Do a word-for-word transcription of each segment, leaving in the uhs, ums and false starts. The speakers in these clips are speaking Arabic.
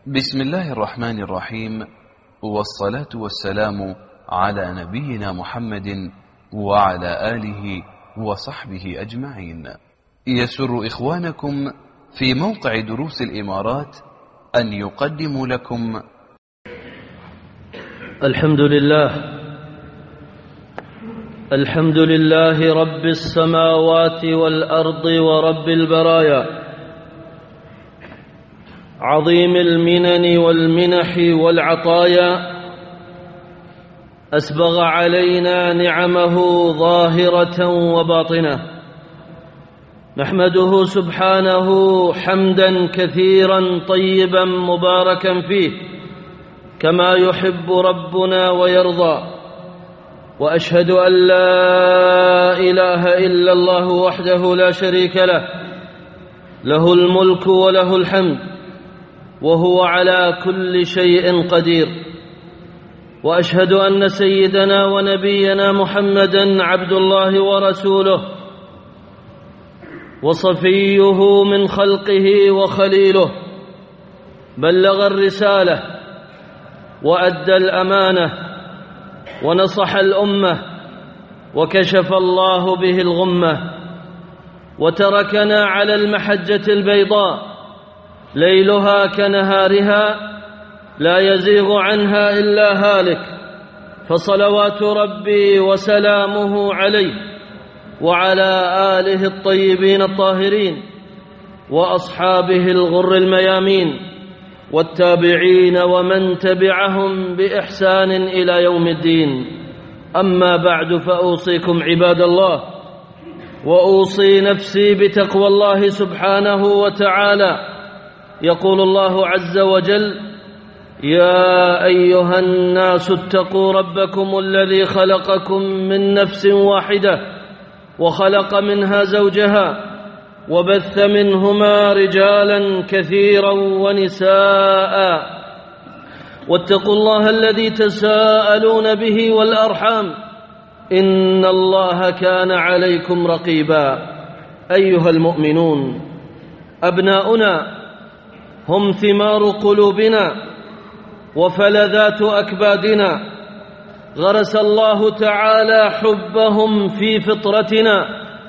بسم الله الرحمن الرحيم، والصلاة والسلام على نبينا محمد وعلى آله وصحبه أجمعين. يسر إخوانكم في موقع دروس الإمارات أن يقدموا لكم الحمد لله الحمد لله رب السماوات والأرض ورب البرايا، عظيم المنن والمنح والعطايا، أسبغ علينا نعمه ظاهرة وباطنة، نحمده سبحانه حمدا كثيرا طيبا مباركا فيه كما يحب ربنا ويرضى، وأشهد أن لا إله إلا الله وحده لا شريك له، له الملك وله الحمد وهو على كل شيء قدير، وأشهد أن سيدنا ونبينا محمدا عبد الله ورسوله وصفيه من خلقه وخليله، بلغ الرسالة وأدى الأمانة ونصح الأمة وكشف الله به الغمة، وتركنا على المحجة البيضاء ليلها كنهارها لا يزيغ عنها إلا هالك، فصلوات ربي وسلامه عليه وعلى آله الطيبين الطاهرين وأصحابه الغر الميامين والتابعين ومن تبعهم بإحسان إلى يوم الدين. أما بعد، فأوصيكم عباد الله وأوصي نفسي بتقوى الله سبحانه وتعالى. يقول الله عز وجل: يا أيها الناس اتقوا ربكم الذي خلقكم من نفس واحدة وخلق منها زوجها وبث منهما رجالا كثيرا ونساء، واتقوا الله الذي تساءلون به والأرحام إن الله كان عليكم رقيبا. أيها المؤمنون، أبناؤنا هم ثمار قلوبنا وفلذات أكبادنا، غرس الله تعالى حبهم في فطرتنا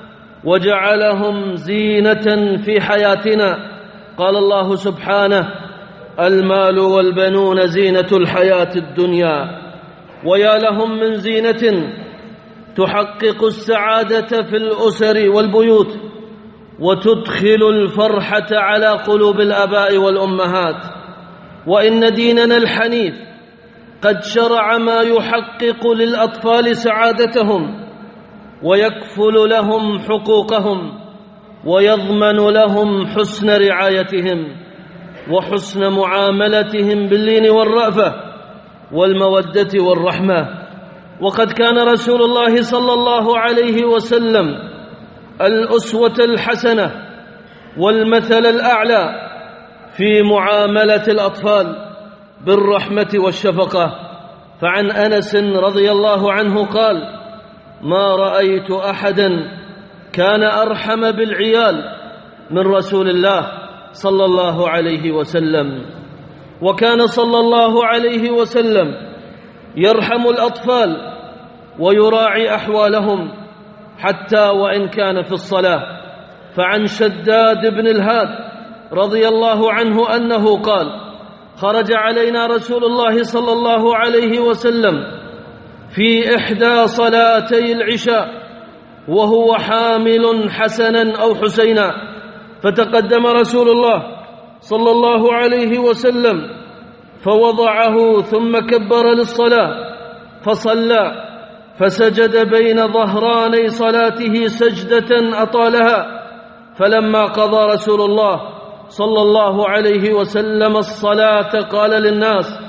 وجعلهم زينة في حياتنا. قال الله سبحانه: المال والبنون زينة الحياة الدنيا. ويا لهم من زينة تحقق السعادة في الأسر والبيوت وتدخل الفرحة على قلوب الآباء والأمهات. وإن ديننا الحنيف قد شرع ما يحقق للأطفال سعادتهم ويكفل لهم حقوقهم ويضمن لهم حسن رعايتهم وحسن معاملتهم باللين والرأفة والمودة والرحمة. وقد كان رسول الله صلى الله عليه وسلم الأسوة الحسنة والمثل الأعلى في معاملة الأطفال بالرحمة والشفقة. فعن أنس رضي الله عنه قال: ما رأيت أحدا كان أرحم بالعيال من رسول الله صلى الله عليه وسلم. وكان صلى الله عليه وسلم يرحم الأطفال ويراعي أحوالهم حتى وإن كان في الصلاة. فعن شداد بن الهاد رضي الله عنه أنه قال: خرج علينا رسول الله صلى الله عليه وسلم في إحدى صلاتي العشاء وهو حامل حسنا أو حسينا، فتقدم رسول الله صلى الله عليه وسلم فوضعه ثم كبر للصلاة فصلى، فسجد بين ظهراني صلاته سجدة أطالها. فلما قضى رسول الله صلى الله عليه وسلم الصلاة قال للناس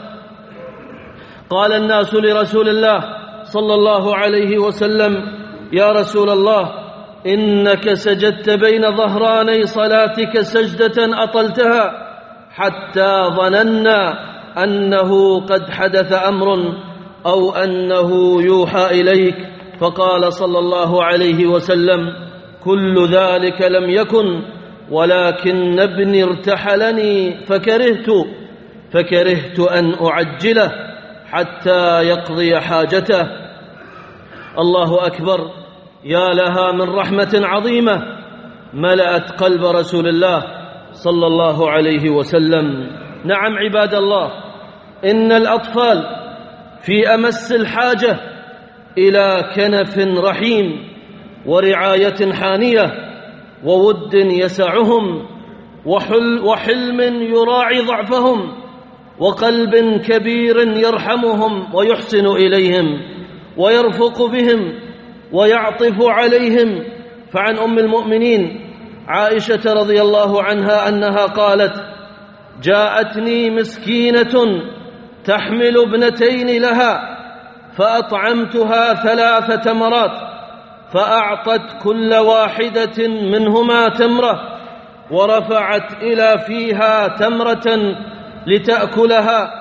قال الناس لرسول الله صلى الله عليه وسلم: يا رسول الله، إنك سجدت بين ظهراني صلاتك سجدة أطلتها حتى ظننا أنه قد حدث أمر أو أنه يوحى إليك. فقال صلى الله عليه وسلم: كل ذلك لم يكن، ولكن ابني ارتحلني فكرهت فكرهت أن أعجله حتى يقضي حاجته. الله أكبر، يا لها من رحمة عظيمة ملأت قلب رسول الله صلى الله عليه وسلم. نعم عباد الله، إن الأطفال في أمس الحاجة إلى كنف رحيم ورعاية حانية وود يسعهم وحل وحلم يراعي ضعفهم وقلب كبير يرحمهم ويحسن إليهم ويرفق بهم ويعطف عليهم. فعن أم المؤمنين عائشة رضي الله عنها أنها قالت: جاءتني مسكينة تحمل ابنتين لها فأطعمتها ثلاث تمرات، فأعطت كل واحدة منهما تمرة ورفعت إلى فيها تمرة لتأكلها،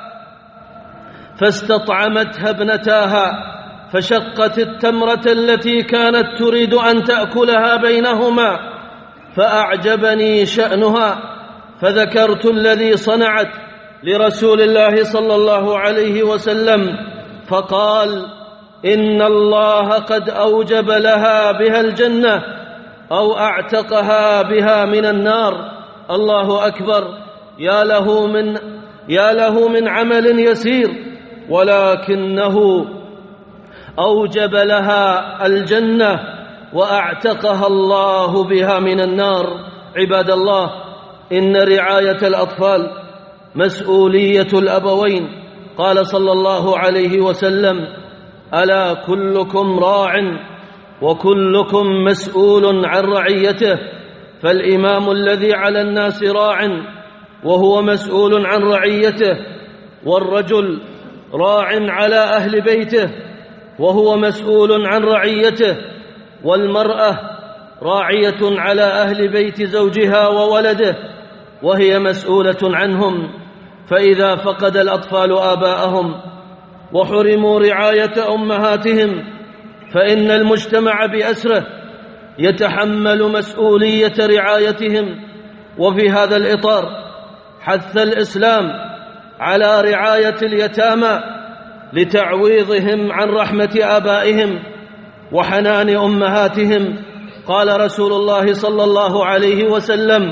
فاستطعمتها ابنتاها فشقت التمرة التي كانت تريد أن تأكلها بينهما، فأعجبني شأنها، فذكرت الذي صنعت لرسول الله صلى الله عليه وسلم، فقال: إن الله قد أوجب لها بها الجنة أو أعتقها بها من النار. الله أكبر، يا له من يا له من عمل يسير ولكنه أوجب لها الجنة وأعتقها الله بها من النار. عباد الله، إن رعاية الأطفال مسؤولية الأبوين. قال صلى الله عليه وسلم: ألا كلكم راع وكلكم مسؤول عن رعيته، فالإمام الذي على الناس راع وهو مسؤول عن رعيته، والرجل راع على أهل بيته وهو مسؤول عن رعيته، والمرأة راعية على أهل بيت زوجها وولده وهي مسؤولة عنهم. فإذا فقد الأطفال آباءهم وحرموا رعاية أمهاتهم فإن المجتمع بأسره يتحمل مسؤولية رعايتهم. وفي هذا الإطار حث الإسلام على رعاية اليتامى لتعويضهم عن رحمة آبائهم وحنان أمهاتهم. قال رسول الله صلى الله عليه وسلم: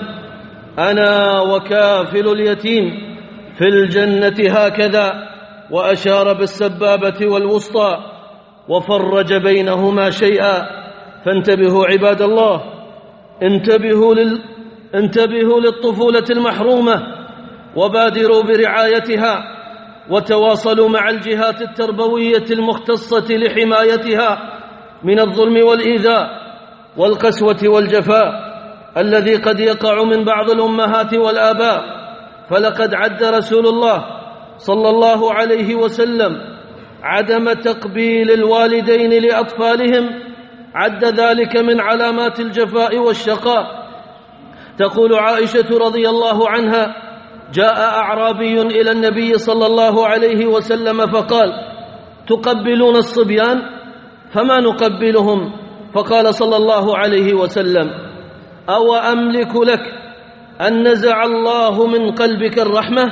أنا وكافل اليتيم في الجنة هكذا، وأشار بالسبابة والوسطى وفرج بينهما شيئا. فانتبهوا عباد الله، انتبهوا, لل... انتبهوا للطفولة المحرومة وبادروا برعايتها، وتواصلوا مع الجهات التربوية المختصة لحمايتها من الظلم والإيذاء والقسوة والجفاء الذي قد يقع من بعض الأمهات والآباء. فلقد عد رسول الله صلى الله عليه وسلم عدم تقبيل الوالدين لأطفالهم، عد ذلك من علامات الجفاء والشقاء. تقول عائشة رضي الله عنها: جاء أعرابي إلى النبي صلى الله عليه وسلم فقال: تقبلون الصبيان؟ فما نقبلهم. فقال صلى الله عليه وسلم: أو أملك لك أن نزع الله من قلبك الرحمة؟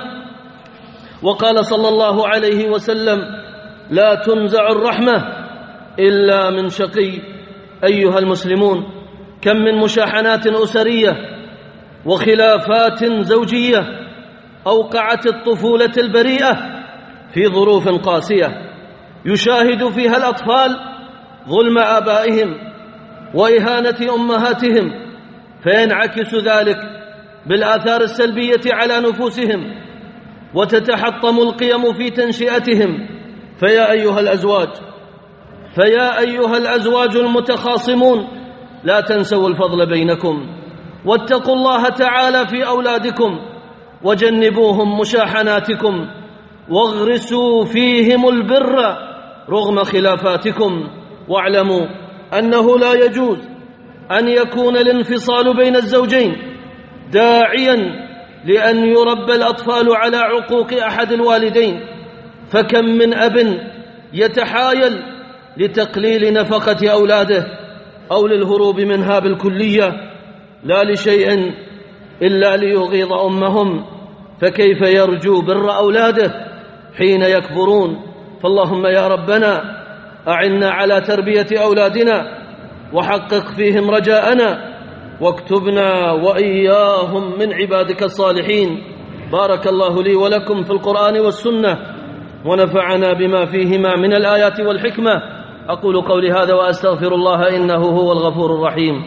وقال صلى الله عليه وسلم: لا تنزع الرحمة إلا من شقي. أيها المسلمون، كم من مشاحنات أسرية وخلافات زوجية أوقعت الطفولة البريئة في ظروف قاسية يشاهد فيها الأطفال ظلم آبائهم وإهانة أمهاتهم، فينعكس ذلك بالآثار السلبية على نفوسهم وتتحطم القيم في تنشئتهم. فيا أيها الأزواج فيا أيها الأزواج المتخاصمون، لا تنسوا الفضل بينكم، واتقوا الله تعالى في أولادكم، وجنبوهم مشاحناتكم، واغرسوا فيهم البر رغم خلافاتكم. واعلموا أنه لا يجوز أن يكون الانفصال بين الزوجين داعيا لأن يربى الأطفال على عقوق أحد الوالدين. فكم من أب يتحايل لتقليل نفقة أولاده أو للهروب منها بالكلية، لا لشيء إلا ليغيظ أمهم. فكيف يرجو بر أولاده حين يكبرون؟ فاللهم يا ربنا أعنا على تربية أولادنا وحقق فيهم رجاءنا واكتبنا وإياهم من عبادك الصالحين. بارك الله لي ولكم في القرآن والسنة ونفعنا بما فيهما من الآيات والحكمة. أقول قولي هذا وأستغفر الله إنه هو الغفور الرحيم.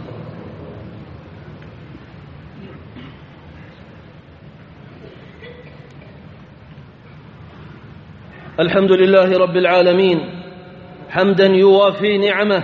الحمد لله رب العالمين حمدا يوافي نعمه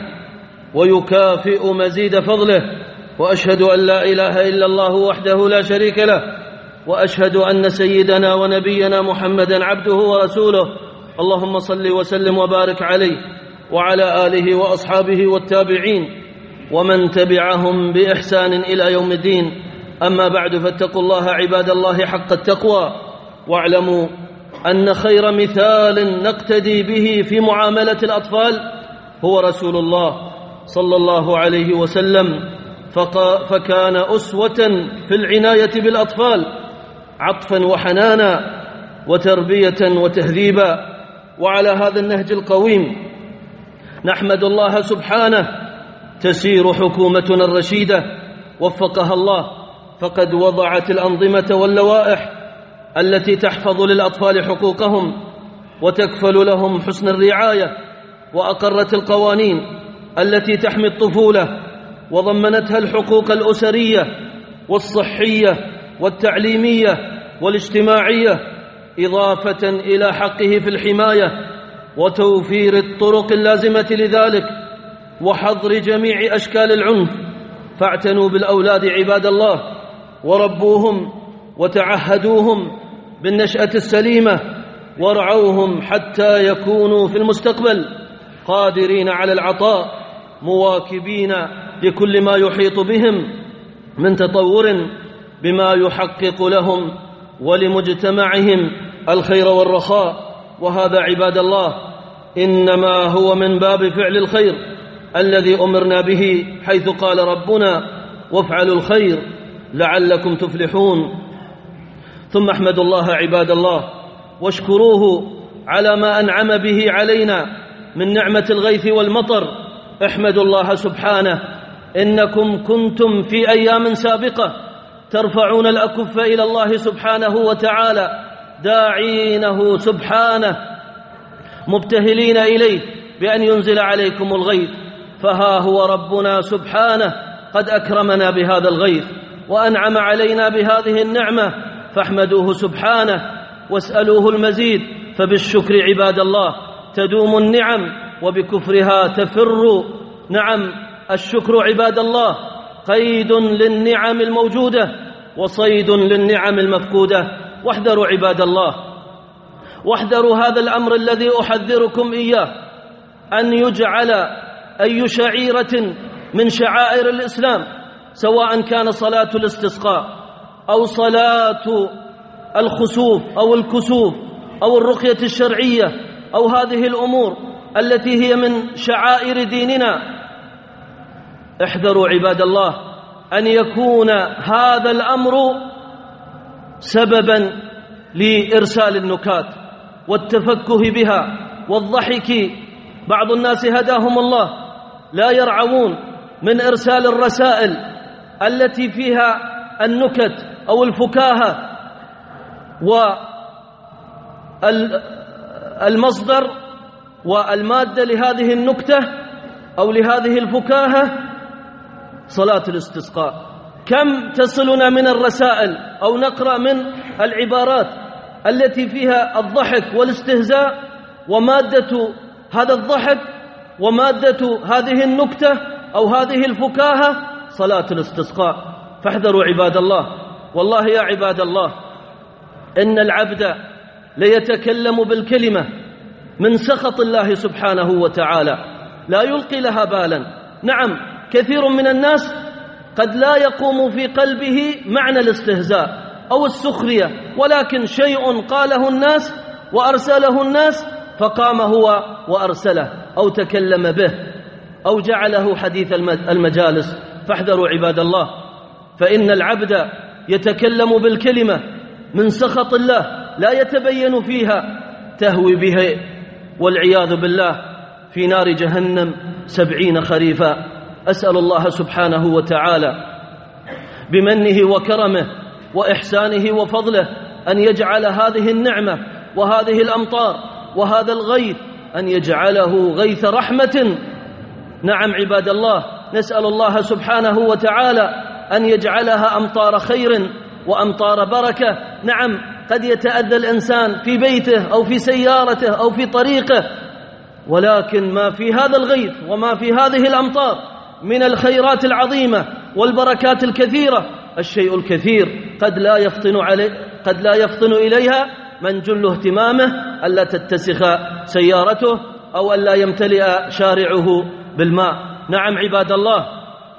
ويكافئ مزيد فضله، وأشهد أن لا إله إلا الله وحده لا شريك له، وأشهد أن سيدنا ونبينا محمدا عبده ورسوله. اللهم صل وسلم وبارك عليه وعلى آله وأصحابه والتابعين ومن تبعهم بإحسان إلى يوم الدين. أما بعد، فاتقوا الله عباد الله حق التقوى، واعلموا أن خير مثال نقتدي به في معاملة الأطفال هو رسول الله صلى الله عليه وسلم، فكان أسوة في العناية بالأطفال عطفا وحنانا وتربية وتهذيبا. وعلى هذا النهج القويم نحمد الله سبحانه تسير حكومتنا الرشيدة وفقها الله، فقد وضعت الأنظمة واللوائح التي تحفظ للأطفال حقوقهم وتكفل لهم حسن الرعاية، وأقرت القوانين التي تحمي الطفولة وضمنتها الحقوق الأسرية والصحية والتعليمية والاجتماعية، إضافة إلى حقه في الحماية وتوفير الطرق اللازمة لذلك وحظر جميع أشكال العنف. فاعتنوا بالأولاد عباد الله وربوهم وتعهدوهم بالنشأة السليمة وارعوهم حتى يكونوا في المستقبل قادرين على العطاء، مواكبين لكل ما يحيط بهم من تطور بما يحقق لهم ولمجتمعهم الخير والرخاء. وهذا عباد الله إنما هو من باب فعل الخير الذي أمرنا به، حيث قال ربنا: وافعلوا الخير لعلكم تفلحون. ثم احمدوا الله عباد الله واشكروه على ما أنعم به علينا من نعمة الغيث والمطر. احمدوا الله سبحانه إنكم كنتم في أيام سابقة ترفعون الأكف إلى الله سبحانه وتعالى داعينه سبحانه مبتهلين إليه بأن ينزل عليكم الغيث، فها هو ربنا سبحانه قد أكرمنا بهذا الغيث وأنعم علينا بهذه النعمة، فاحمدوه سبحانه واسألوه المزيد، فبالشكر عباد الله تدوم النعم وبكفرها تفر. نعم، الشكر عباد الله قيد للنعم الموجودة وصيد للنعم المفقودة. واحذروا عباد الله، واحذروا هذا الأمر الذي أحذركم إياه، أن يجعل أي شعيرة من شعائر الإسلام، سواء كان صلاة الاستسقاء أو صلاة الخسوف أو الكسوف أو الرقية الشرعية أو هذه الأمور التي هي من شعائر ديننا، احذروا عباد الله أن يكون هذا الأمر سببا لإرسال النكات والتفكه بها والضحك. بعض الناس هداهم الله لا يرعون من إرسال الرسائل التي فيها النكت أو الفكاهة، والمصدر والمادة لهذه النكتة أو لهذه الفكاهة صلاة الاستسقاء. كم تصلنا من الرسائل أو نقرأ من العبارات التي فيها الضحك والاستهزاء، ومادة هذا الضحك ومادة هذه النكتة أو هذه الفكاهة صلاة الاستسقاء. فاحذروا عباد الله. والله يا عباد الله إن العبد ليتكلم بالكلمة من سخط الله سبحانه وتعالى لا يلقي لها بالا. نعم، كثير من الناس قد لا يقوم في قلبه معنى الاستهزاء أو السخرية، ولكن شيء قاله الناس وأرسله الناس فقام هو وأرسله أو تكلم به أو جعله حديث المجالس. فاحذروا عباد الله، فإن العبد يتكلم بالكلمة من سخط الله لا يتبين فيها تهوي به والعياذ بالله في نار جهنم سبعين خريفا. أسأل الله سبحانه وتعالى بمنه وكرمه وإحسانه وفضله أن يجعل هذه النعمة وهذه الأمطار وهذا الغيث أن يجعله غيث رحمة. نعم عباد الله، نسأل الله سبحانه وتعالى أن يجعلها أمطار خير وأمطار بركة. نعم، قد يتأذى الإنسان في بيته أو في سيارته أو في طريقه، ولكن ما في هذا الغيث وما في هذه الأمطار من الخيرات العظيمة والبركات الكثيرة الشيء الكثير قد لا يفطن عليه قد لا يفطن إليها من جل اهتمامه ألا تتسخ سيارته أو ألا يمتلئ شارعه بالماء. نعم عباد الله،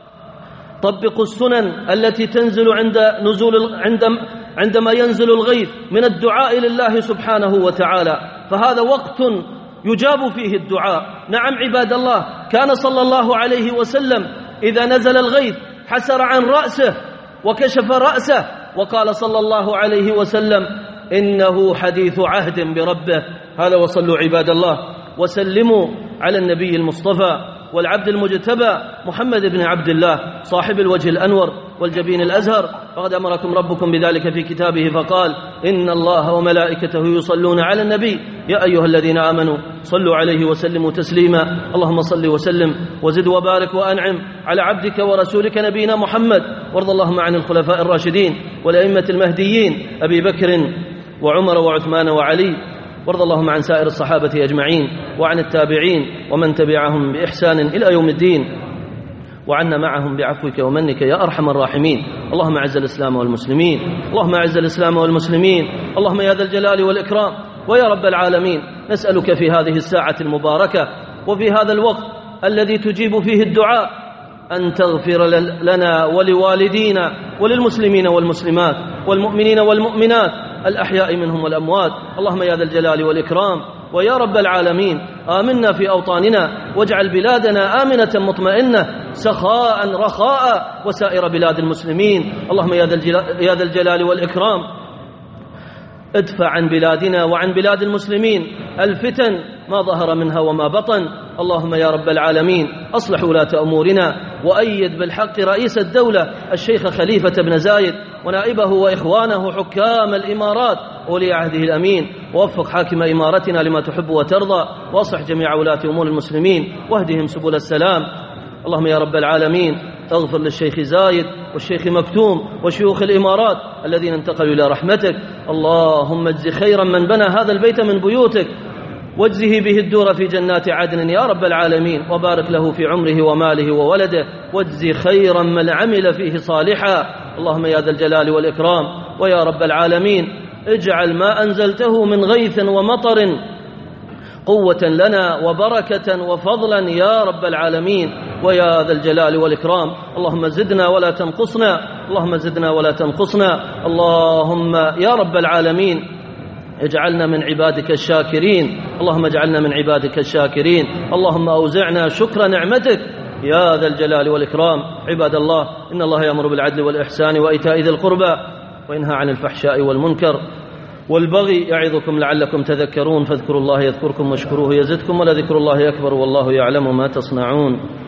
طبقوا السنن التي تنزل عند نزول عندما ينزل الغيث من الدعاء لله سبحانه وتعالى، فهذا وقت يجاب فيه الدعاء. نعم عباد الله، كان صلى الله عليه وسلم إذا نزل الغيث حسر عن رأسه وكشف رأسه وقال صلى الله عليه وسلم: إنه حديث عهد بربه. هذا، وصلوا عباد الله وسلموا على النبي المصطفى والعبد المجتبى محمد بن عبد الله صاحب الوجه الأنور والجبين الأزهر، فقد أمركم ربكم بذلك في كتابه فقال: إن الله وملائكته يصلون على النبي يا أيها الذين آمنوا صلوا عليه وسلموا تسليما. اللهم صل وسلم وزد وبارك وأنعم على عبدك ورسولك نبينا محمد، وارض اللهم عن الخلفاء الراشدين والأئمة المهديين أبي بكر وعمر وعثمان وعلي، وارض اللهم عن سائر الصحابة أجمعين وعن التابعين ومن تبعهم بإحسان إلى يوم الدين، وعنا معهم بعفوك ومنك يا أرحم الراحمين. اللهم أعز الإسلام والمسلمين، اللهم أعز الإسلام والمسلمين، اللهم يا ذا الجلال والإكرام ويا رب العالمين، نسألك في هذه الساعة المباركة وفي هذا الوقت الذي تجيب فيه الدعاء أن تغفر لنا ولوالدينا وللمسلمين والمسلمات والمؤمنين والمؤمنات الأحياء منهم والأموات. اللهم يا ذا الجلال والإكرام ويا رب العالمين، آمنا في أوطاننا واجعل بلادنا آمنة مطمئنة سخاء رخاء وسائر بلاد المسلمين. اللهم يا ذا الجلال والإكرام ادفع عن بلادنا وعن بلاد المسلمين الفتن ما ظهر منها وما بطن. اللهم يا رب العالمين أصلح ولاة أمورنا وأيد بالحق رئيس الدولة الشيخ خليفة بن زايد ونائبه وإخوانه حكام الإمارات ولي عهده الأمين، ووفق حاكم إمارتنا لما تحب وترضى، واصلح جميع ولاة أمور المسلمين واهدهم سبل السلام. اللهم يا رب العالمين اغفر للشيخ زايد والشيخ مكتوم وشيوخ الإمارات الذين انتقلوا إلى رحمتك. اللهم اجز خيرا من بنى هذا البيت من بيوتك واجزه به الدور في جنات عدن يا رب العالمين، وبارك له في عمره وماله وولده، واجزي خيرا من عمل فيه صالحا. اللهم يا ذا الجلال والإكرام ويا رب العالمين اجعل ما أنزلته من غيث ومطر قوة لنا وبركة وفضلا يا رب العالمين ويا ذا الجلال والإكرام. اللهم زدنا ولا تنقصنا، اللهم زدنا ولا تنقصنا. اللهم يا رب العالمين اجعلنا من عبادك الشاكرين، اللهم اجعلنا من عبادك الشاكرين. اللهم أوزعنا شكر نعمتك يا ذا الجلال والإكرام. عباد الله، إن الله يأمر بالعدل والإحسان وإيتاء ذي القربى وينهى عن الفحشاء والمنكر والبغي يعظكم لعلكم تذكرون، فاذكروا الله يذكركم واشكروه يزدكم ولذكر الله أكبر والله يعلم ما تصنعون.